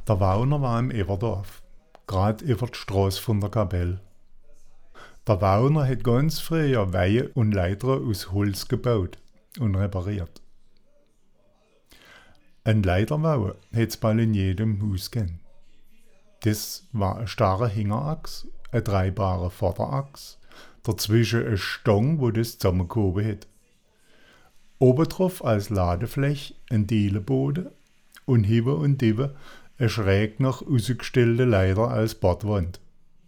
Der Wauner war im Everdorf, grad über die Straße von der Kapelle. Der Wauner hat ganz früher Weihe und Leiter aus Holz gebaut und repariert. Ein Leiterwau hat's bald in jedem Haus gegeben. Das war ein starrer Hinterachs, eine dreibare Vorderachs, dazwischen eine Stange, wo das zusammengehoben hat. Obendrauf als Ladefläche ein Dielenboden und hiebe und diebe eine schräg nach ausgestellte Leiter als Bordwand.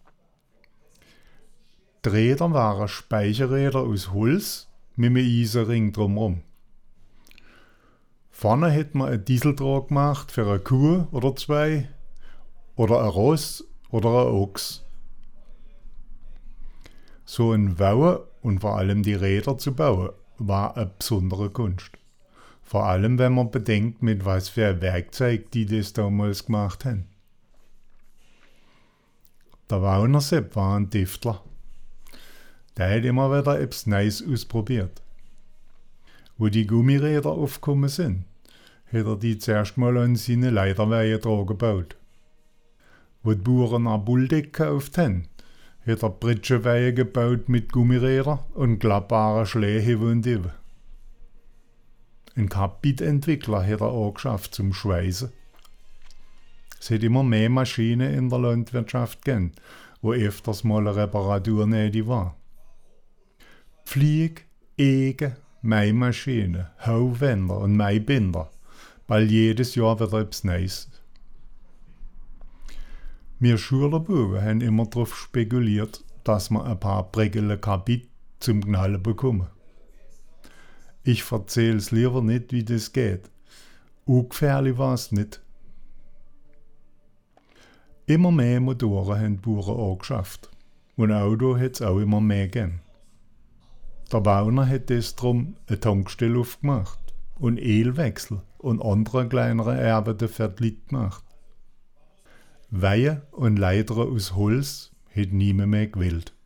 Die Räder waren Speicherräder aus Holz mit einem Eisenring drumherum. Vorne hat man einen Dieseldraht gemacht für eine Kuh oder zwei oder ein Ross oder ein Ochs. So ein Wau und vor allem die Räder zu bauen, war eine besondere Kunst. Vor allem, wenn man bedenkt, mit was für ein Werkzeug die das damals gemacht haben. Der Wauner Sepp war ein Tüftler. Der hat immer wieder etwas Neues ausprobiert. Wo die Gummiräder aufgekommen sind, hat er die zuerst mal an seine Leiterweihe dran gebaut. Wo die Bauern eine Bulldeck gekauft haben, hat er Pritschenweihe gebaut mit Gummirädern und klappbaren Schlägen und Dieben. Ein Kabinentwickler hat er angeschafft zum Schweißen. Es hat immer mehr Maschinen in der Landwirtschaft gegeben, wo öfters mal eine Reparatur nötig war. Pflieg, Ege, Mähmaschinen, Hauwender und Mähbinder, weil jedes Jahr wieder etwas Neues. Wir Schulerbuben haben immer darauf spekuliert, dass wir ein paar prägele Kabit zum Knallen bekommen. Ich erzähl's lieber nicht, wie das geht. Ungefährlich war's nicht. Immer mehr Motoren haben die Bauern angeschafft. Und Auto hat's auch immer mehr gegeben. Der Wauner hat das drum eine Tankstelle aufgemacht und Ölwechsel und andere kleinere Arbeiten für die Leute gemacht. Weihe und Leiter aus Holz hat niemand mehr gewählt.